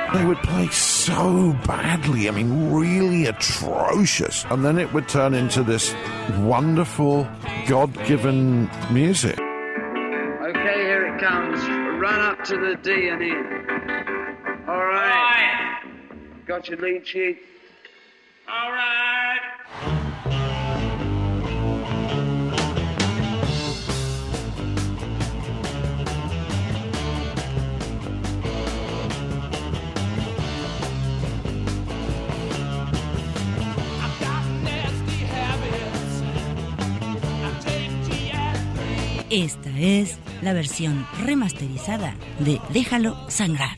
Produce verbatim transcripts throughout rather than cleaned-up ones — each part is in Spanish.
They would play so badly, I mean, really atrocious. And then it would turn into this wonderful, God-given music. Okay, here it comes. Run up to the D and in. All right. All right. Got your lead sheet? All right. Esta es la versión remasterizada de Déjalo Sangrar.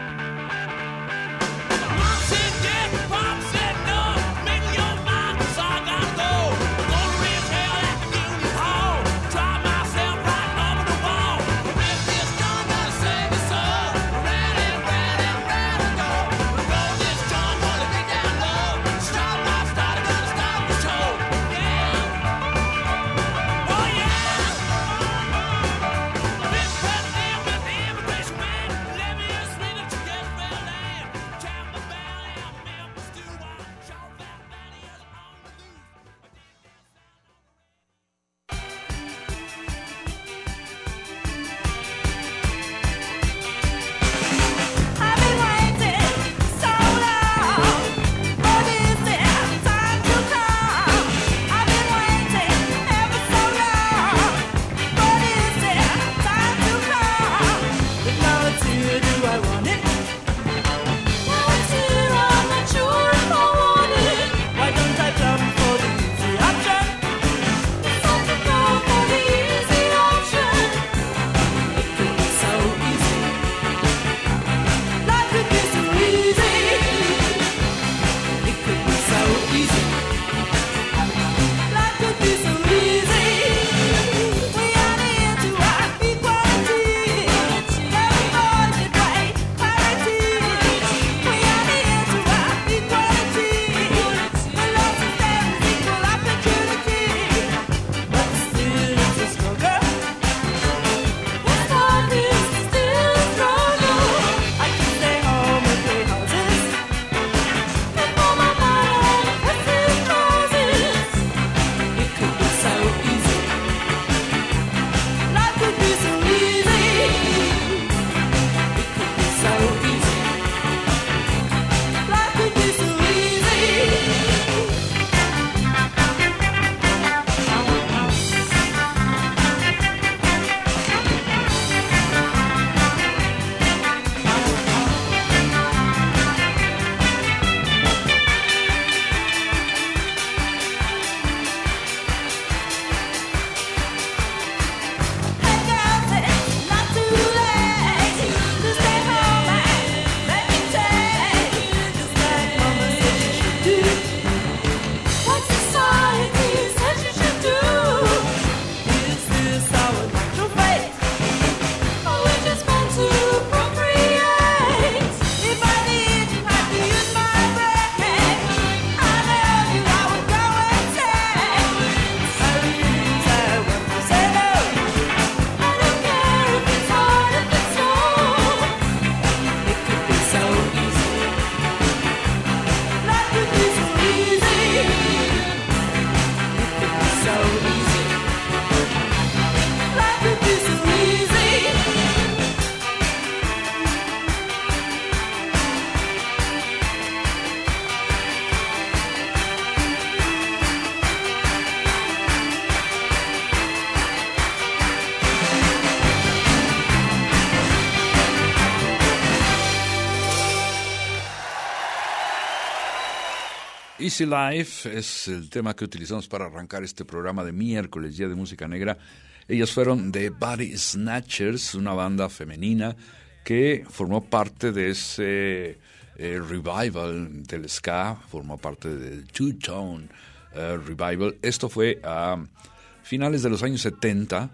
Easy Life es el tema que utilizamos para arrancar este programa de miércoles, Día de Música Negra. Ellos fueron The Body Snatchers, una banda femenina que formó parte de ese eh, revival del ska, formó parte del Two-Tone uh, Revival. Esto fue a finales de los años setenta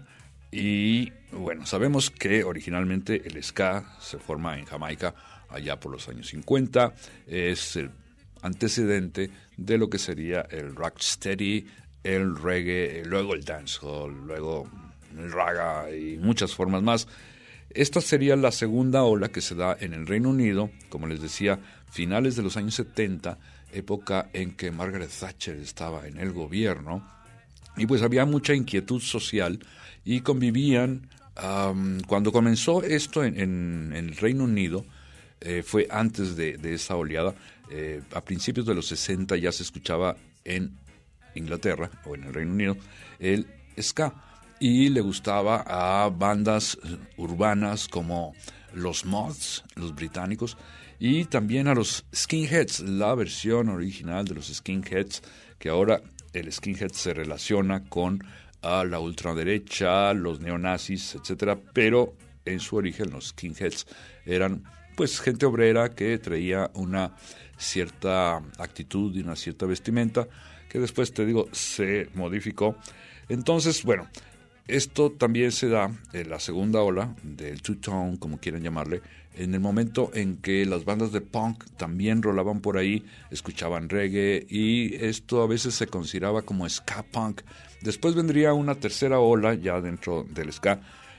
y, bueno, sabemos que originalmente el ska se forma en Jamaica allá por los años cincuenta. Es el antecedente de lo que sería el rocksteady, el reggae, luego el dancehall, luego el raga y muchas formas más. Esta sería la segunda ola que se da en el Reino Unido, como les decía, finales de los años setenta, época en que Margaret Thatcher estaba en el gobierno, y pues había mucha inquietud social y convivían. Um, cuando comenzó esto en, en, en el Reino Unido, eh, fue antes de, de esa oleada, eh, a principios de los sesenta ya se escuchaba en Inglaterra o en el Reino Unido el ska, y le gustaba a bandas urbanas como los Moths, los británicos, y también a los Skinheads, la versión original de los Skinheads, que ahora el skinhead se relaciona con a la ultraderecha, los neonazis, etcétera, pero en su origen los skinheads eran pues gente obrera que traía una cierta actitud y una cierta vestimenta que después, te digo, se modificó. Entonces, bueno, esto también se da en la segunda ola del two-tone, como quieran llamarle, en el momento en que las bandas de punk también rolaban por ahí, escuchaban reggae, y esto a veces se consideraba como ska punk. Después vendría una tercera ola ya dentro del ska,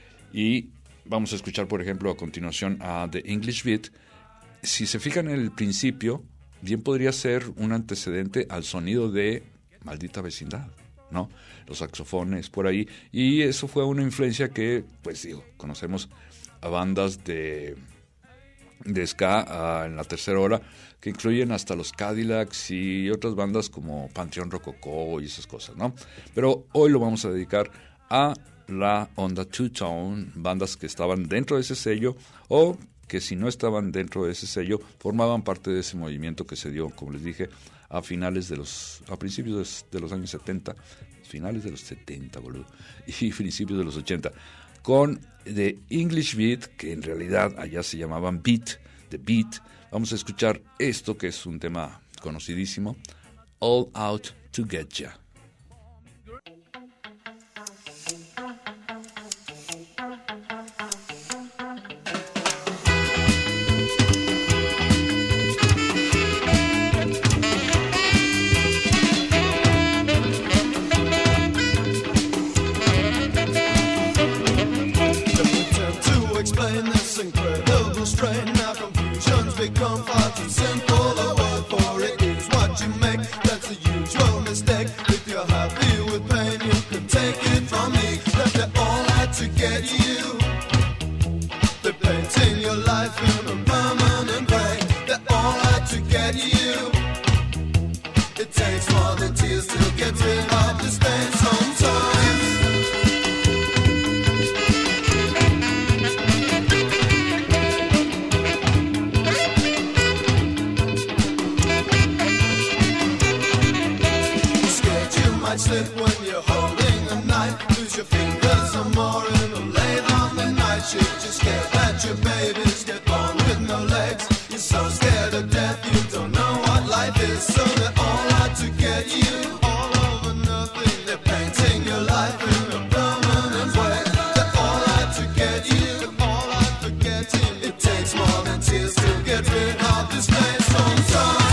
y vamos a escuchar, por ejemplo, a continuación a The English Beat. Si se fijan en el principio, bien podría ser un antecedente al sonido de Maldita Vecindad, ¿no? Los saxofones por ahí, y eso fue una influencia que, pues digo, conocemos a bandas de, de ska uh, en la tercera hora, que incluyen hasta los Cadillacs y otras bandas como Panteón Rococó y esas cosas, ¿no? Pero hoy lo vamos a dedicar a la onda two-tone, bandas que estaban dentro de ese sello o que si no estaban dentro de ese sello formaban parte de ese movimiento que se dio, como les dije, a finales de los, a principios de, de los años setenta, finales de los setenta, boludo, y principios de los ochenta, con The English Beat, que en realidad allá se llamaban Beat, The Beat. Vamos a escuchar esto, que es un tema conocidísimo, All Out to Get Ya. Become far too simple, a word for it is what you make. That's the usual mistake. If you're happy with pain, you can take it from me. That they're all out to get you. They're painting your life in a permanent way. They're all out to get you. It takes more than tears to get rid of this pain sometimes. Slip when you're holding a knife, lose your fingers or more in a late on the night shift. You're scared that your babies get born with no legs. You're so scared of death, you don't know what life is. So they're all out to get you, all over nothing. They're painting your life in a permanent way. They're all out to get you, they're all out to get you. It takes more than tears to get rid of this pain sometimes.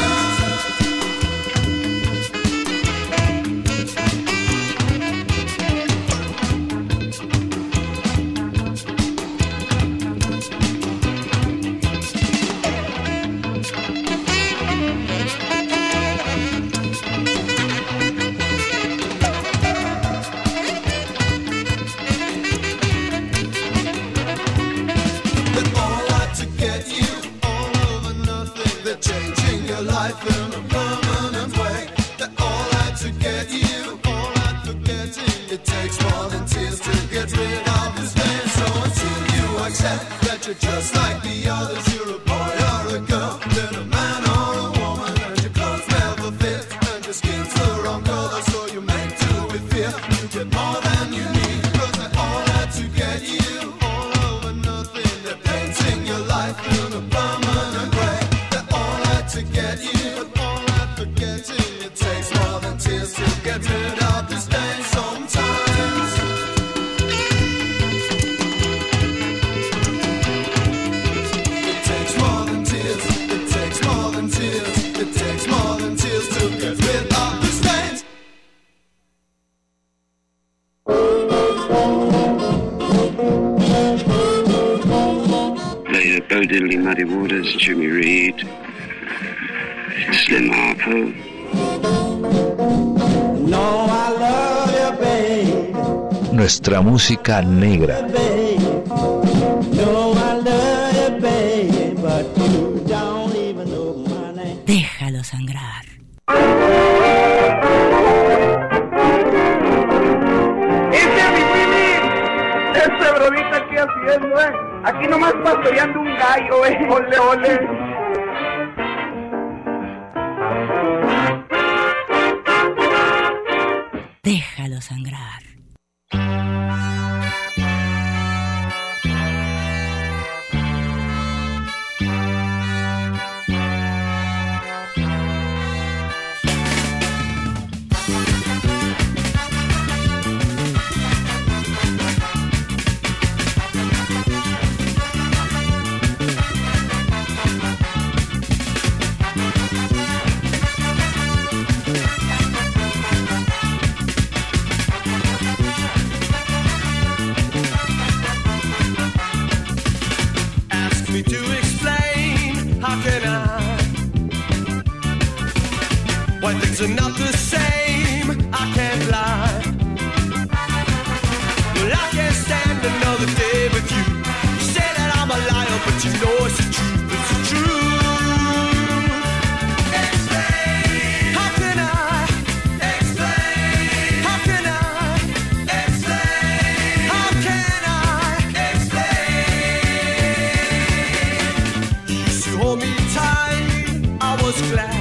Just like the others, you're a boy or a girl, then a man or a woman, and your clothes never fit, and your skin's the wrong color, so you make do with fear. You get more than you need, cause they're all out to get you, all over nothing. They're painting your life in a permanent way. They're all out to get you, but all out for getting. It takes more than tears to get rid of this pain sometimes. It Bo Diddley, Muddy Waters, Jimmy Reed, Slim Harpo. No, I love you, babe. Nuestra música negra. No, I love you, babe, but you don't even know my name. Déjalo sangrar. ¡Ese mi Willy! ¡Ese bromita aquí haciendo, eh! Aquí nomás pastoreando un gallo, eh. ¡Ole, ole! Déjalo sangrar. Things are not the same, I can't lie. Well, I can't stand another day with you. You say that I'm a liar, but you know it's the truth, it's the truth. Explain. How can I explain? How can I explain? How can I explain? You used to hold me tight, I was glad.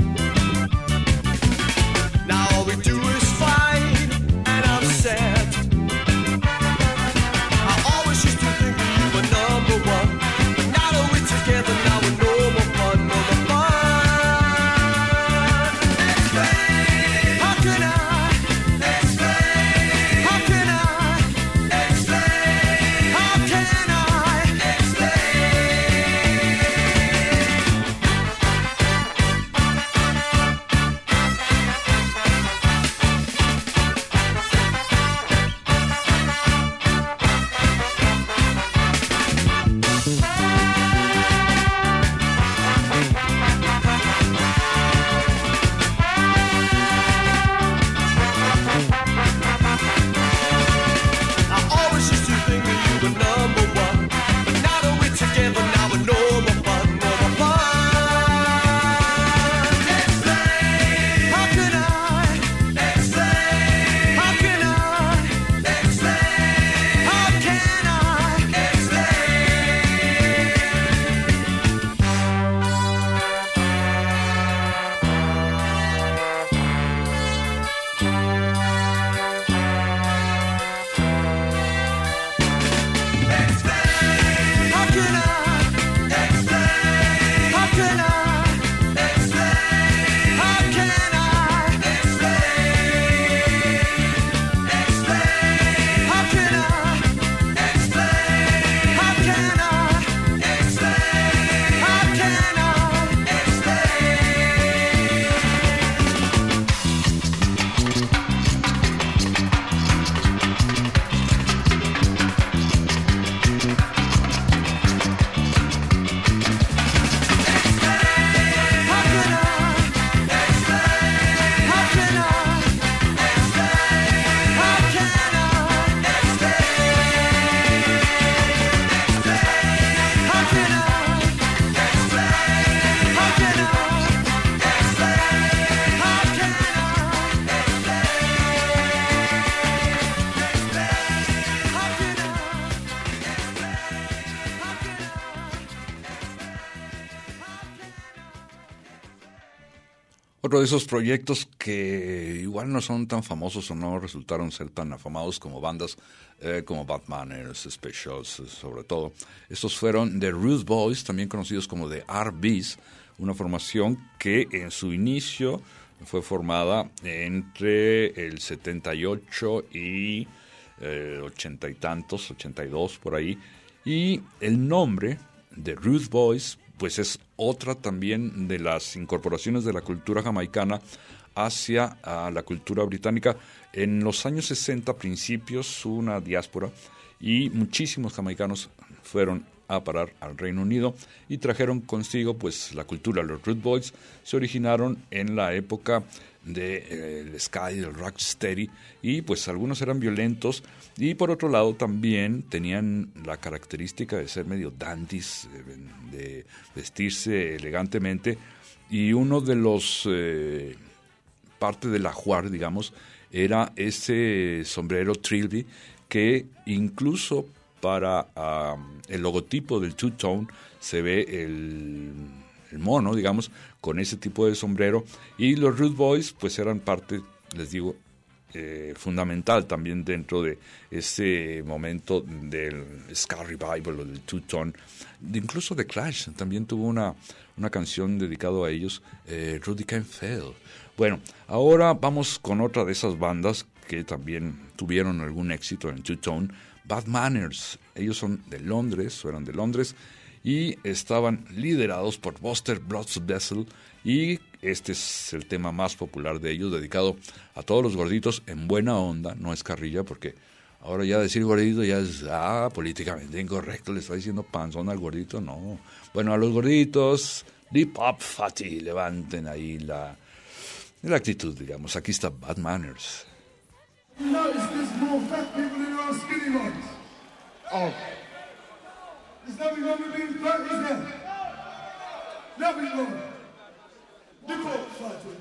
Otro de esos proyectos que igual no son tan famosos o no resultaron ser tan afamados como bandas eh, como Bad Manners, Specials, sobre todo. Estos fueron The Rude Boys, también conocidos como The R Bs, una formación que en su inicio fue formada entre el setenta y ocho y eh, ochenta y tantos, ochenta y dos por ahí. Y el nombre The Rude Boys pues es otra también de las incorporaciones de la cultura jamaicana hacia a la cultura británica. En los años sesenta, principios, hubo una diáspora y muchísimos jamaicanos fueron a parar al Reino Unido y trajeron consigo pues la cultura. Los Root Boys se originaron en la época del de, eh, ska y del rocksteady, y pues algunos eran violentos y por otro lado también tenían la característica de ser medio dandies, de, de vestirse elegantemente, y uno de los eh, parte del ajuar, digamos, era ese sombrero Trilby, que incluso para um, el logotipo del Two Tone se ve el, el mono, digamos, con ese tipo de sombrero, y los Root Boys pues eran parte, les digo, eh, fundamental también dentro de ese momento del ska revival o del Two Tone. Incluso The Clash también tuvo una, una canción dedicada a ellos, eh, Rudy Can't Fail. Bueno, ahora vamos con otra de esas bandas que también tuvieron algún éxito en Two Tone, Bad Manners. Ellos son de Londres, o eran de Londres, y estaban liderados por Buster Blodsvessel, y este es el tema más popular de ellos, dedicado a todos los gorditos en buena onda, no es carrilla, porque ahora ya decir gordito ya es ah, políticamente incorrecto, le está diciendo panzón al gordito, no. Bueno, a los gorditos, lip up fatty, levanten ahí la, la actitud, digamos. Aquí está Bad Manners. Notice there's more fat people in our skinny ones. Oh. There's nothing wrong with being fat, is there? Nothing wrong. Nip up, fatty.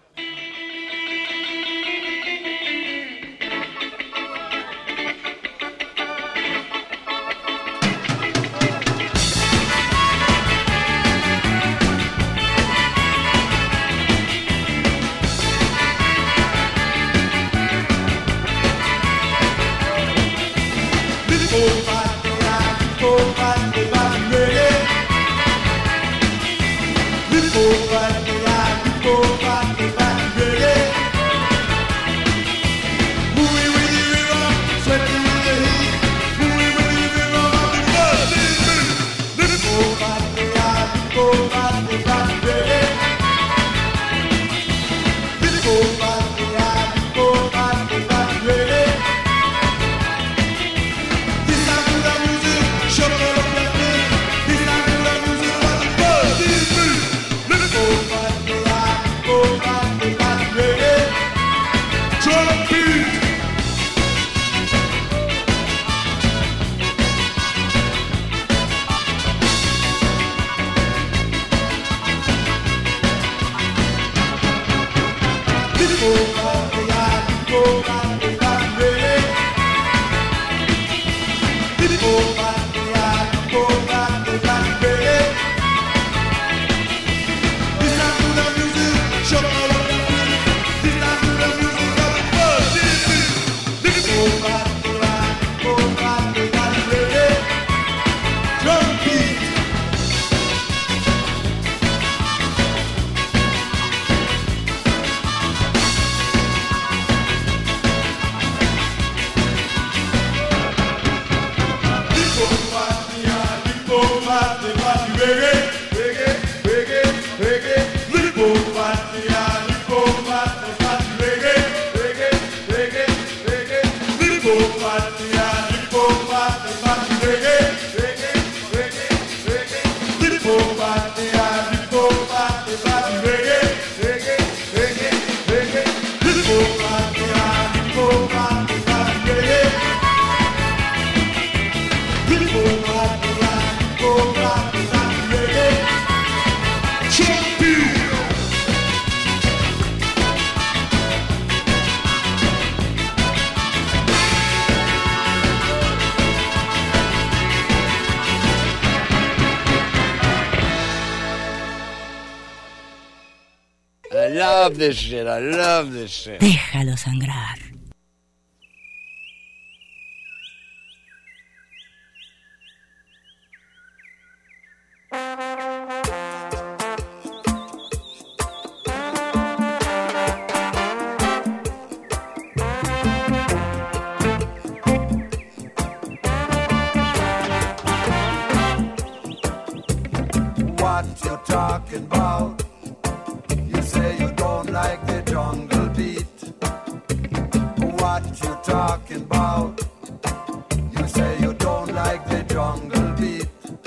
I love this shit, I love this shit. Déjalo sangrar. What you talking about? You say you don't like the jungle beat. What you talking about? You say you don't like the jungle beat.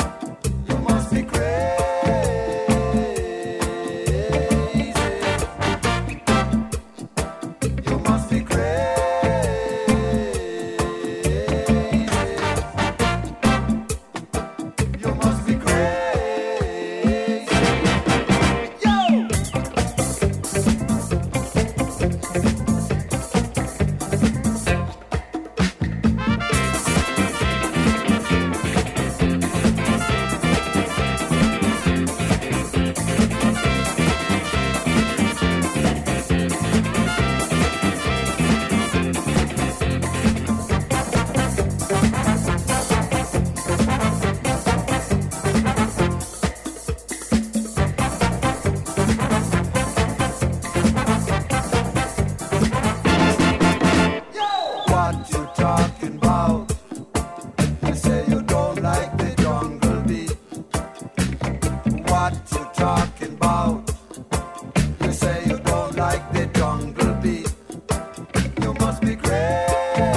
what you're talking about. You say you don't like the jungle beat. You must be crazy.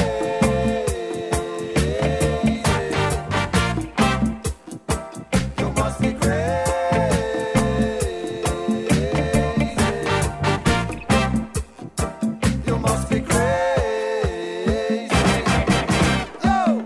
You must be crazy. You must be crazy. Oh!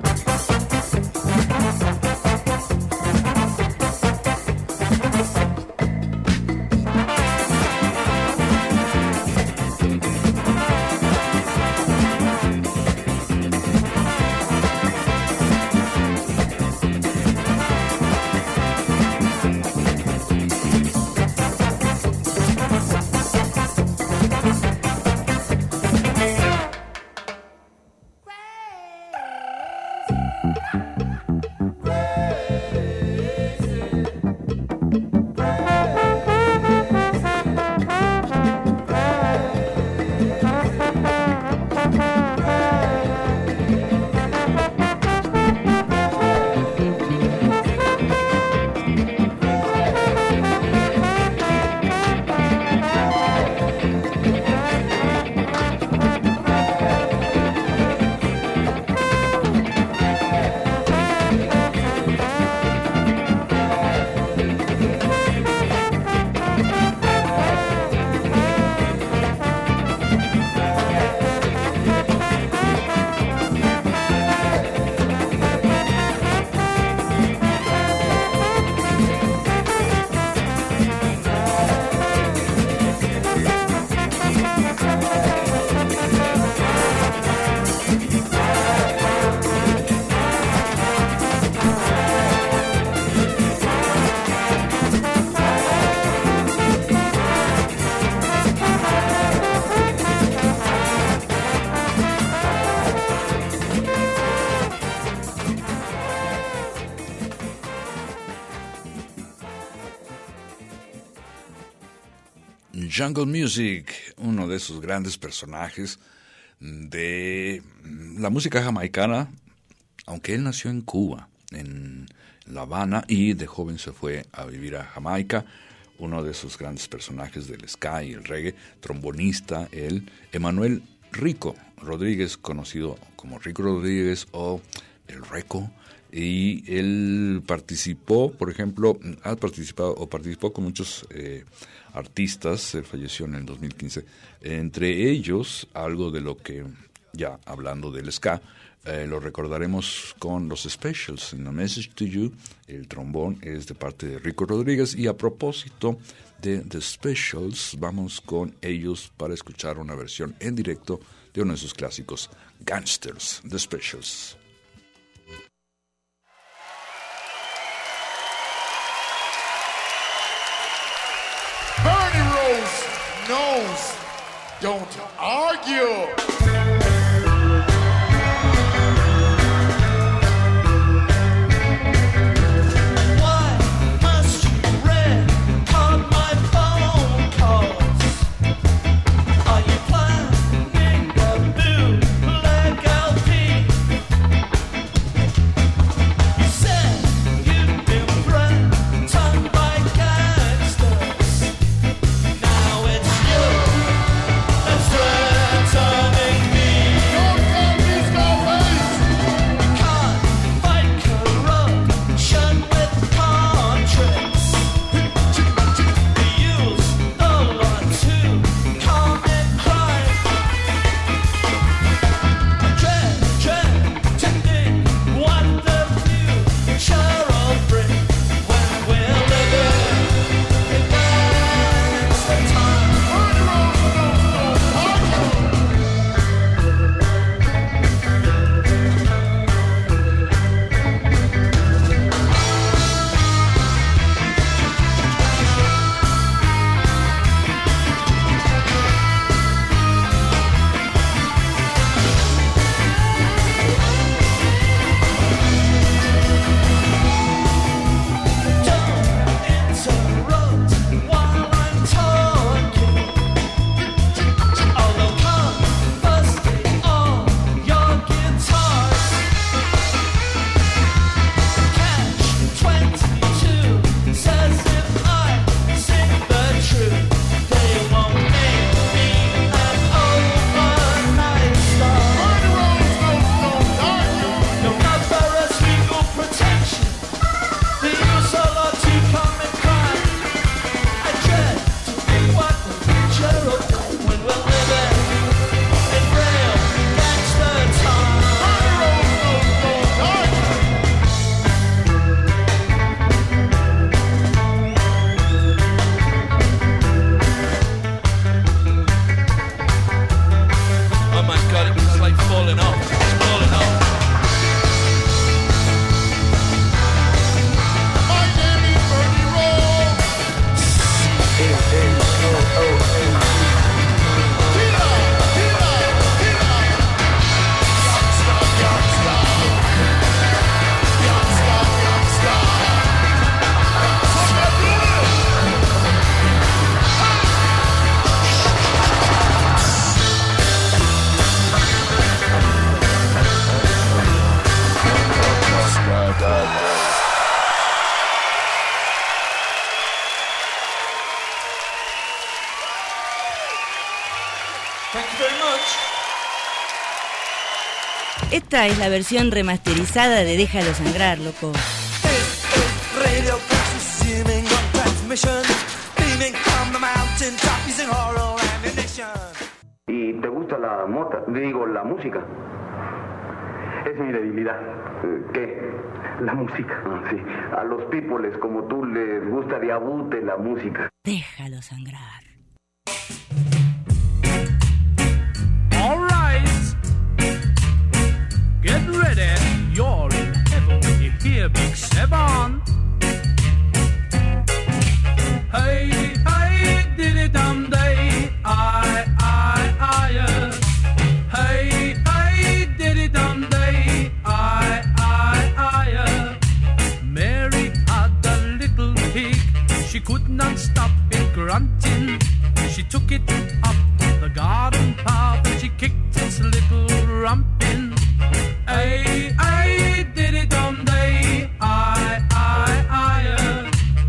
Jungle Music, uno de esos grandes personajes de la música jamaicana, aunque él nació en Cuba, en La Habana, y de joven se fue a vivir a Jamaica. Uno de esos grandes personajes del ska y el reggae, trombonista, él, Emanuel Rico Rodríguez, conocido como Rico Rodríguez o el Reco, y él participó, por ejemplo, ha participado o participó con muchos eh, artistas. Él falleció en el dos mil quince, entre ellos algo de lo que, ya hablando del ska, eh, lo recordaremos con los Specials. In A Message to You, el trombón es de parte de Rico Rodríguez, y a propósito de The Specials, vamos con ellos para escuchar una versión en directo de uno de sus clásicos, Gangsters, The Specials. Bernie Rose knows, don't argue. Turn Esta es la versión remasterizada de Déjalo Sangrar, loco. Radio streaming on transmission, beaming from the mountain top using horror ammunition. ¿Y te gusta la mota? Digo, la música. Es mi debilidad. ¿Qué? La música. Ah, sí. A los peoples como tú les gusta de abute la música. Déjalo sangrar. All right. Get ready. You're in heaven when you hear Big Seven. Hey, hey, diddy dum day. I, I, I. Uh. Hey, hey, diddy dum day. I, I, I. Uh. Mary had a little pig. She could not stop it grunting. She took it up the garden path and she kicked its little rump in. Hey, hey, diddy dum day. I, I, I. Uh.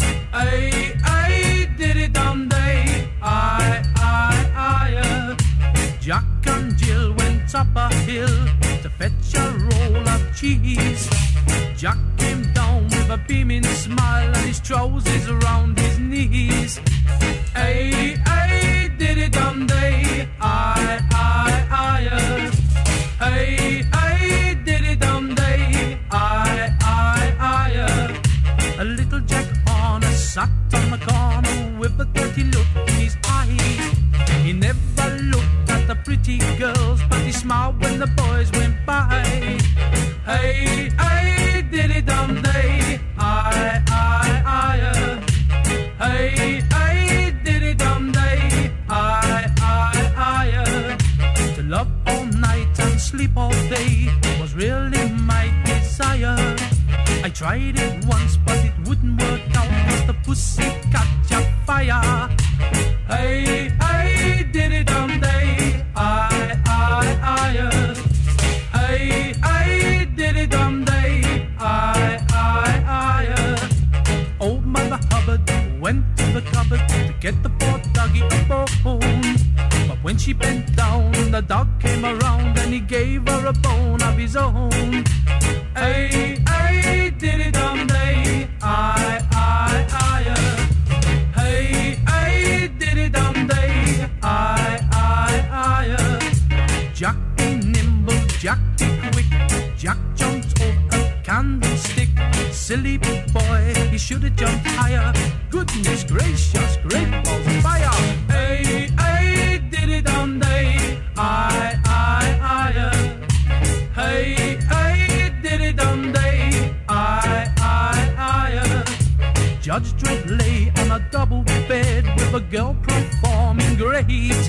Hey, hey, diddy dum day. I, I, I. Uh. Jack and Jill went up a hill to fetch a roll of cheese. Jack came down with a beaming smile and his trousers around his knees. Hey, hey, diddy dum day. I, I, I. Uh. Hey, hey, diddy dum day. I, I, I. Uh. A little Jack Horner sat on the corner with a dirty look in his eye. He never looked at the pretty girls, but he smiled when the boys went by. Hey, hey, diddy dum day. I, I, I. Uh. Hey, hey, diddy dum day. I, I, I. Uh. To love all night and sleep all day was really my desire. I tried it once, but it wouldn't work out, 'cause the pussy catch a fire. Hey, hey, diddy dum day. I, I, I. Uh. Hey, hey, diddy dum day. I, I, I. Uh. Old Mother Hubbard went to the cupboard to get the poor doggy a bone. But when she bent down, the dog came around and he gave her a bone of his own. Hey, hey, diddy dum day. I, I, I. Uh. Hey, hey, diddy dum day. I, I, I. Uh. Jack be nimble, Jack be quick. Jack jumped over a candlestick. Silly boy, he should have jumped higher. Goodness gracious, great balls of fire. Hey, hey, diddy dum day. I, I, I. Uh. Hey, hey, diddy dum day. I, I, I. Uh. Judge Dredd lay on a double bed with a girl performing great.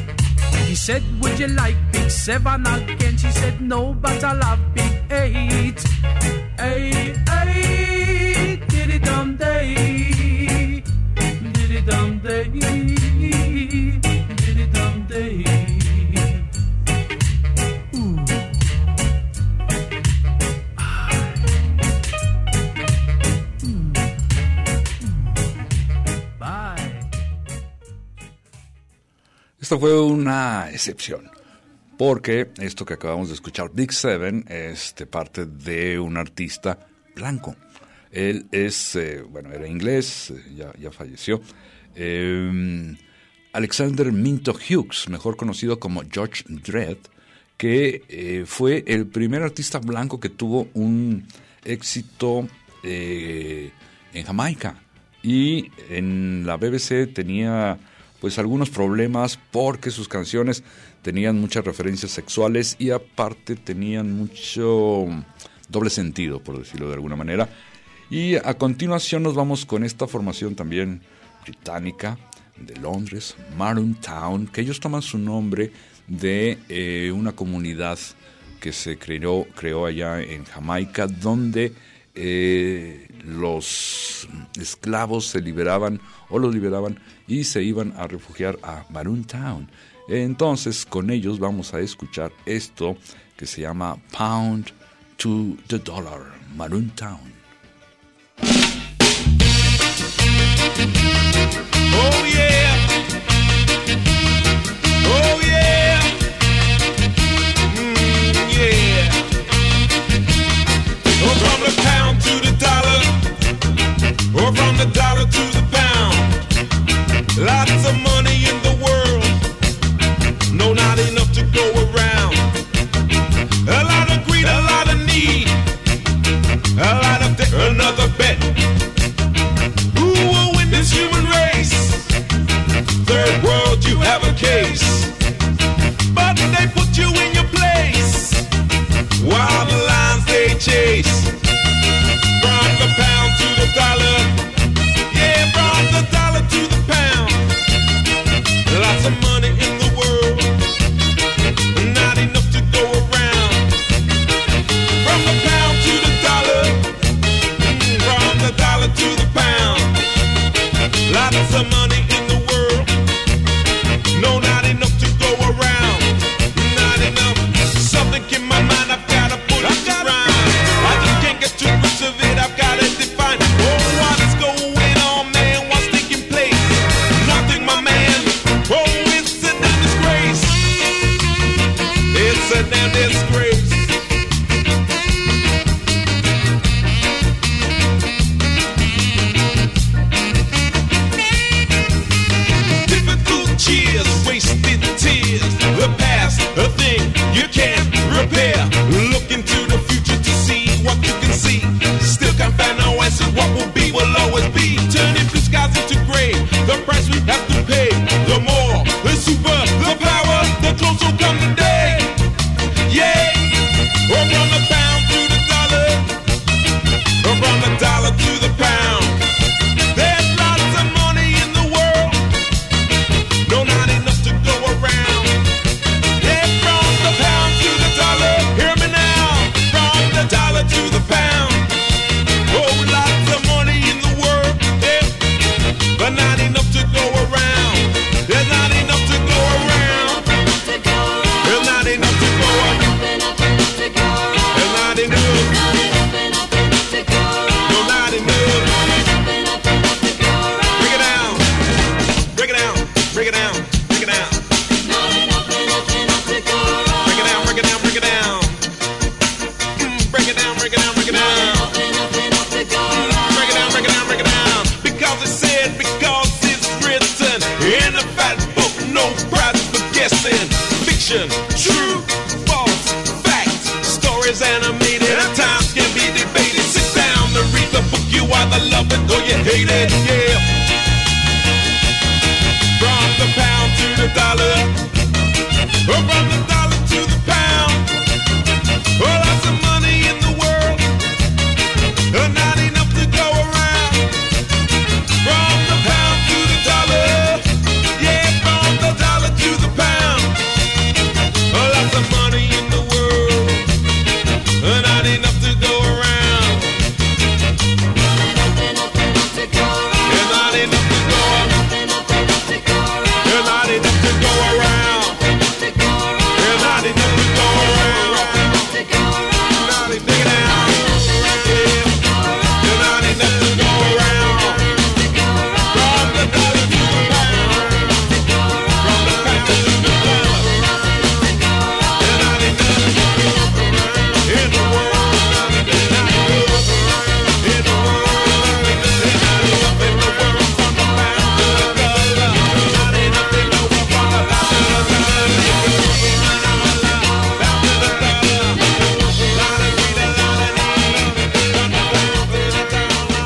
He said, would you like Big Seven again? She said, no, but I love Big Eight. Hey, hey, diddy dum day. Diddy dum day. Diddy dum day. Ooh. Ah. Mm. Mm. Bye. Esto fue una excepción, porque esto que acabamos de escuchar, Big Seven, es de parte de un artista blanco. Él es, eh, bueno, era inglés, ya, ya falleció, eh, Alexander Minto Hughes, mejor conocido como Judge Dredd, que eh, fue el primer artista blanco que tuvo un éxito eh, en Jamaica. Y en la B B C tenía pues algunos problemas porque sus canciones tenían muchas referencias sexuales y aparte tenían mucho doble sentido, por decirlo de alguna manera. Y a continuación nos vamos con esta formación también británica de Londres, Maroon Town, que ellos toman su nombre de eh, una comunidad que se creó, creó allá en Jamaica, donde eh, los esclavos se liberaban o los liberaban y se iban a refugiar a Maroon Town. Entonces con ellos vamos a escuchar esto que se llama Pound to the Dollar, Maroon Town. Oh yeah, oh yeah, mm, yeah. from the dollar to the pound. Lots of money in the world, no, not enough to go around. A lot of greed, a lot of need, a lot of debt, another bet. Who will win this human race? Third world, you have a case, but they put you in your place while the lines they chase. From the pound to the dollar, yeah, from the dollar to the pound. Lots of money in the world, not enough to go around. From the pound to the dollar, from the dollar to the pound. Lots of money in the world, no, not enough to go around. Not enough. Something in my mind, I've gotta put it to rhyme. I just can't get to grips of it, I've gotta define. Oh, what is going on, man? What's taking place? Nothing, my man. Oh, it's a damn disgrace. It's a damn disgrace. Difficult cheers, wasted tears. The past, a thing you can't repair. Look into the future to see what you can see. Still can't find no answers. What will be will always be. Turning blue skies into gray. The price we have to pay. The more, the super, the power, the closer come the day. Yeah. Or from the pound to the dollar. Or from the dollar to the pound. There's lots of money in the world, no, not enough to go around. Yeah, from the pound to the dollar, hear me now. From the dollar to the pound. Oh, lots of money in the world, yeah, but not enough to go around. There's not enough to go around. There's not enough to go around. There's not enough. No, not enough. Break it down. Break it down. Break it down. Break it down. Break it down. Break it down. Break it down. Mm, break it down. Break it down. Break it down. Break it down. Break it down. Break it down. Because it's said, because it's written in a fat book, no prize for guessing. Fiction, true, false, facts, stories animated, at times can be debated. Sit down and read the book, you either love it or you hate it, yeah. From the pound to the dollar, or from the dollar to the pound. Oh, lots of money in the world, uh, not enough to go around. From the pound to the dollar, yeah, from the dollar to the pound. Oh, lots of money in the world, uh, not enough to go around. Yeah, not enough to go around. Yeah, not enough to go around. Yeah, not enough to go around. Yeah, not enough to go around. Not enough to go around. Yeah, not enough to go around. From the dollar to the pound. From the pound to the dollar. Yeah, not enough in the world. Not enough in the world. Not enough in the world. From the pound to the dollar. Not enough in the world. From the pound to the dollar. Pound to the dollar. Lot of greed, a lot of need. From the pound to the dollar.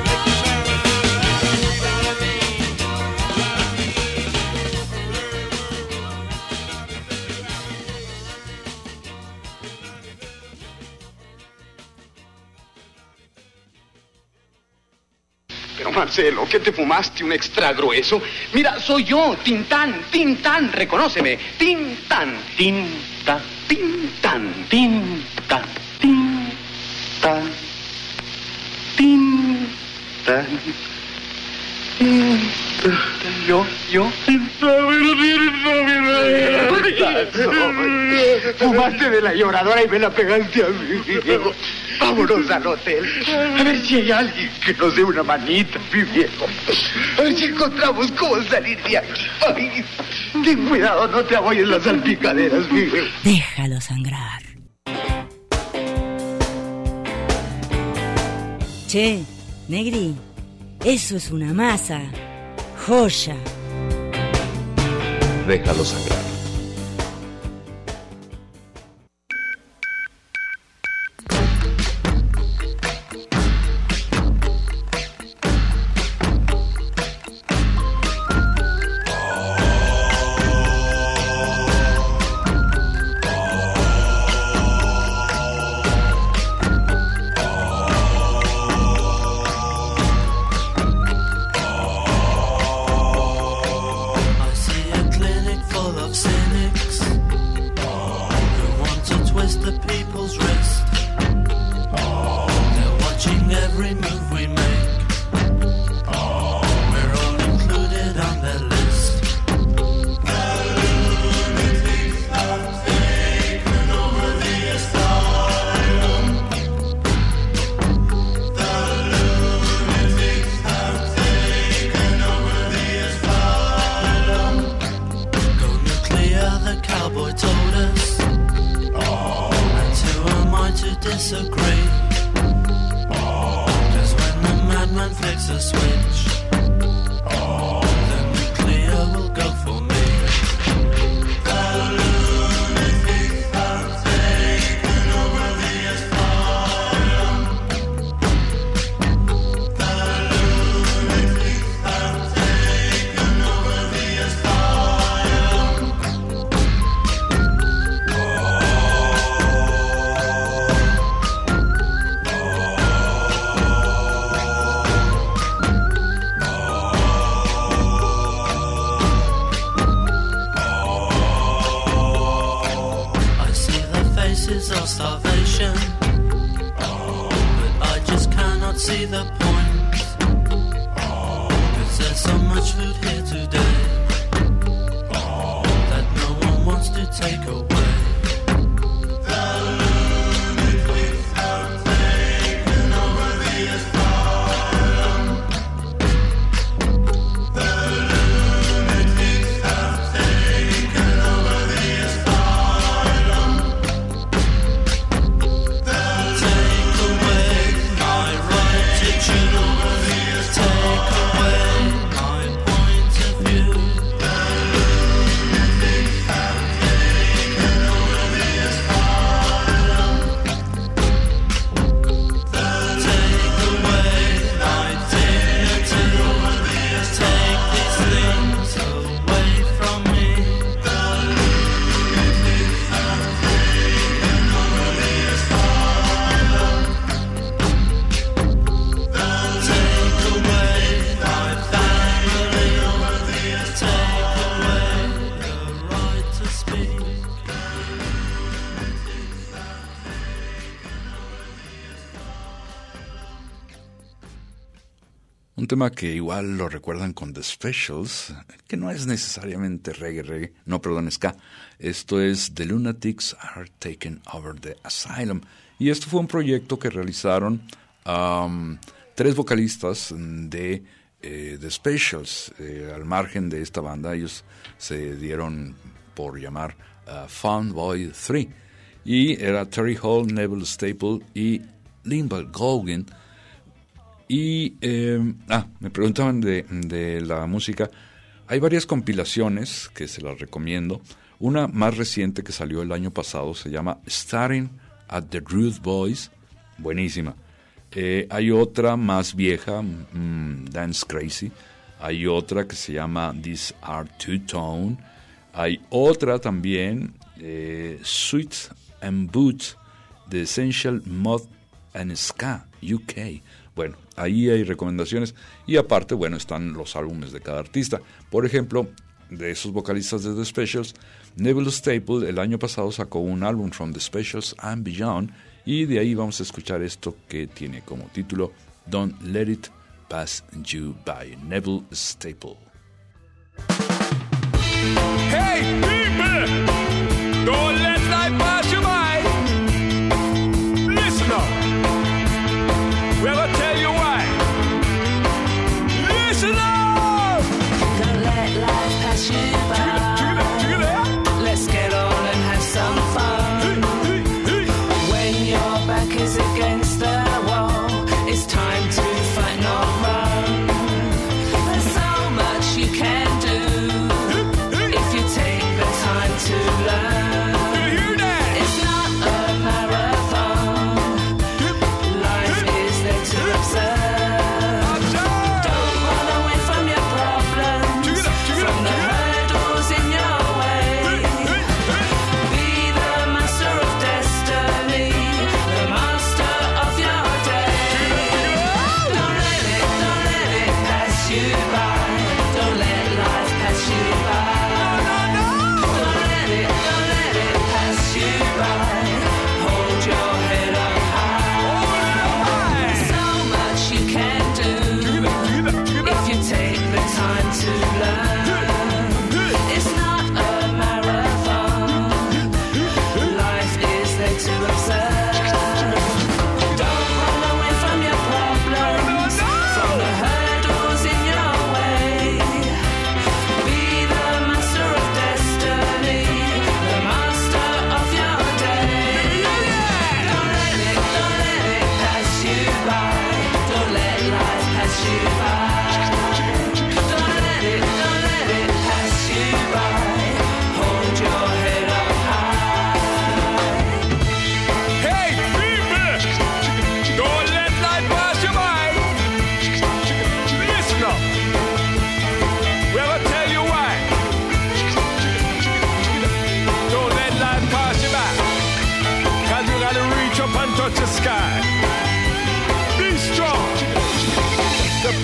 Pero Marcelo, ¿qué te fumaste? ¿Un extra grueso? Mira, soy yo, Tintán, Tintán, reconóceme. Tintán, Tintán, Tintán, Tintán, Tintán, Tintán, Tintán. Yo, yo. Fumaste de la lloradora y me la pegaste a mí. Vámonos al hotel. A ver si hay alguien que nos dé una manita, mi viejo. A ver si encontramos cómo salir de aquí. Ay, ten cuidado, no te apoyes las salpicaderas, mi viejo. Déjalo sangrar. Che, Negri, Eso es una masa. Joya. Déjalo sangrar. Un tema que igual lo recuerdan con The Specials, que no es necesariamente reggae, reggae, no, perdón, ska. Esto es The Lunatics Are Taking Over the Asylum. Y esto fue un proyecto que realizaron um, tres vocalistas de eh, The Specials. Eh, al margen de esta banda, ellos se dieron por llamar uh, Fun Boy tres. Y era Terry Hall, Neville Staple y Limbaugh Gauguin. Y, eh, ah, me preguntaban de, de la música. Hay varias compilaciones que se las recomiendo. Una más reciente que salió el año pasado se llama Staring at the Rude Boys. Buenísima. Eh, hay otra más vieja, mm, Dance Crazy. Hay otra que se llama These Are Two Tone. Hay otra también, eh, Sweets and Boots, The Essential Mod and Ska, U K. Bueno, ahí hay recomendaciones y aparte, bueno, están los álbumes de cada artista. Por ejemplo, de esos vocalistas de The Specials, Neville Staple el año pasado sacó un álbum, From the Specials and Beyond, y de ahí vamos a escuchar esto que tiene como título Don't Let It Pass You By, Neville Staple. Hey, people! Don't let life pass you by. Listen up. Well, I'll tell you why. Listen up! Don't let life pass you by. Do that, do that. Let's get on and have some fun. Hey, hey, hey. When your back is against the wall, it's time to fight, not run.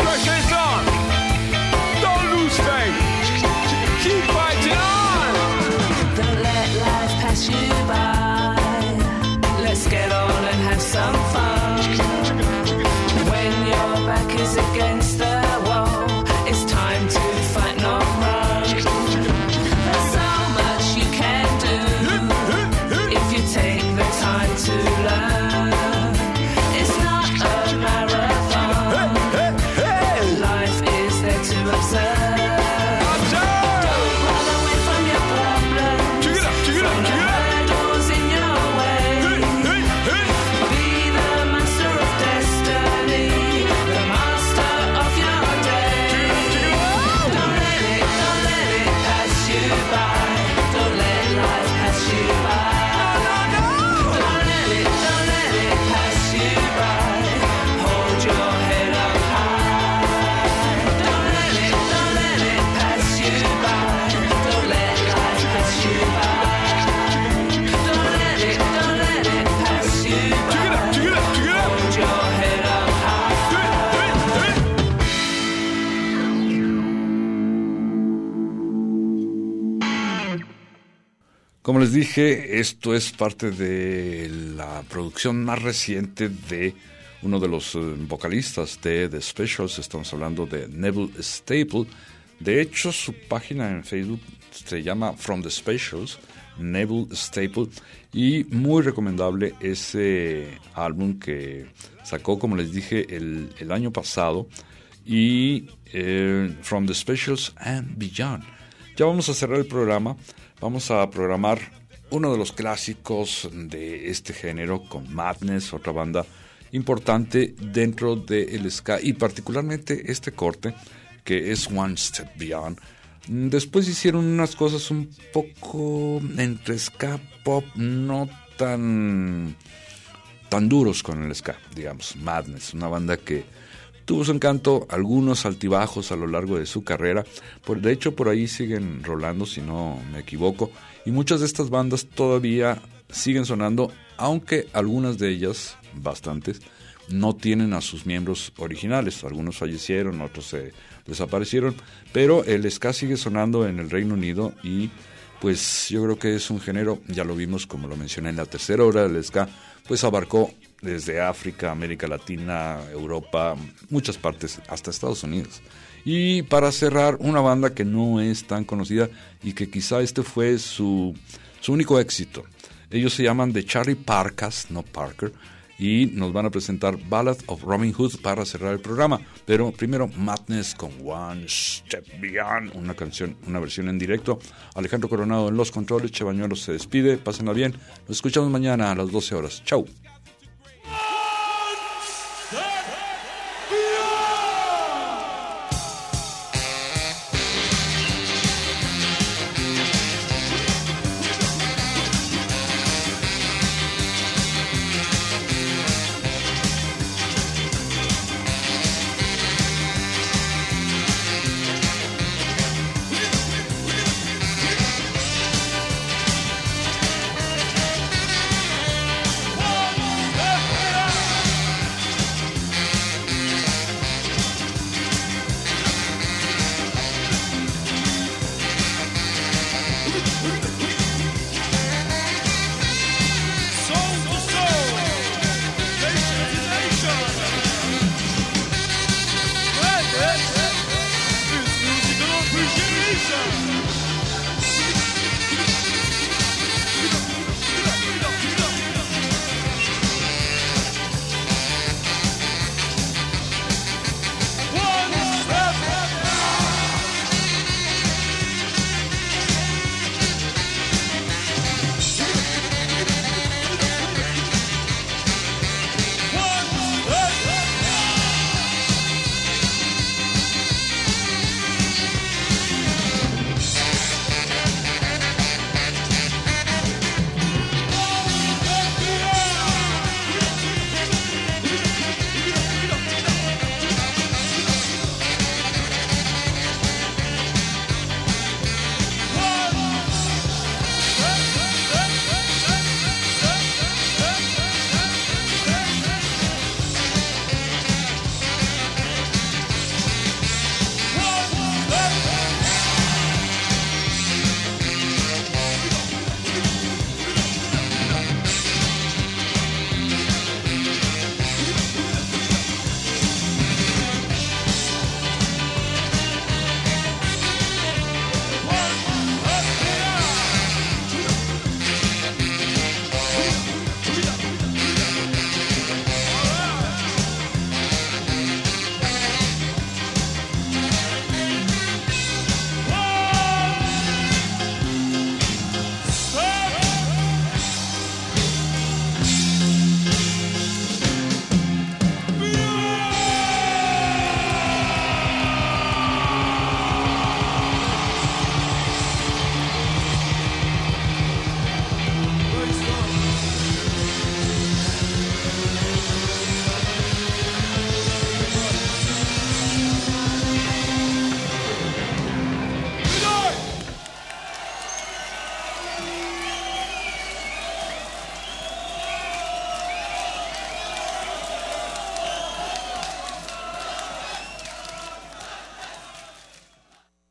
pressure is on. Don't lose faith. Keep fighting on. Don't let life pass you by. Let's get on and have some fun. When your back is against the wall, it's time to fight, not run. There's so much you can do if you take the time to learn. It's not a marathon. Life is there to observe. Don't run away from your problems. From the hurdles in your way. Be the master of destiny, the master of your day. Don't let it, don't let it pass you by. Don't let life pass you by. Don't let it, don't let it pass you by. Hold your head up high. Don't let it, don't let it pass you by. Don't let life pass you by. Don't let it, don't let it pass you by. Hold your head up high. Como les dije, esto es parte de la producción más reciente de uno de los eh, vocalistas de The Specials. Estamos hablando de Neville Staple. De hecho, su página en Facebook se llama From The Specials, Neville Staple, y muy recomendable ese álbum que sacó, como les dije, el, el año pasado, y eh, From The Specials and Beyond. Ya vamos a cerrar el programa. Vamos a programar uno de los clásicos de este género con Madness, otra banda importante dentro del ska, y particularmente este corte que es One Step Beyond. Después hicieron unas cosas un poco entre ska pop, no tan tan duros con el ska, digamos. Madness, una banda que tuvo su encanto, algunos altibajos a lo largo de su carrera. Por, de hecho, por ahí siguen rolando, si no me equivoco. Y muchas de estas bandas todavía siguen sonando, aunque algunas de ellas, bastantes, no tienen a sus miembros originales. Algunos fallecieron, otros se desaparecieron. Pero el ska sigue sonando en el Reino Unido y pues yo creo que es un género, ya lo vimos como lo mencioné en la tercera hora, del ska pues abarcó desde África, América Latina, Europa, muchas partes, hasta Estados Unidos. Y para cerrar, una banda que no es tan conocida y que quizá este fue su, su único éxito. Ellos se llaman The Charlie Parkas, no Parker, y nos van a presentar Ballad of Robin Hood para cerrar el programa. Pero primero Madness con One Step Beyond, una canción, una versión en directo. Alejandro Coronado en los controles, Che Bañuelos se despide, pásenla bien. Nos escuchamos mañana a las doce horas. Chau. One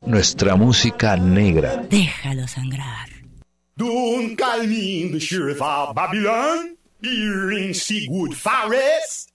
nuestra música negra. Déjalo sangrar. Don't call me the sheriff of Babylon, here in Seawood Forest.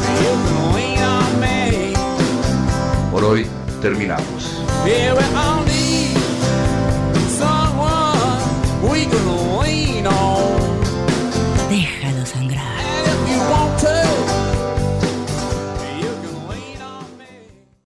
Por hoy terminamos. Yeah, we're on the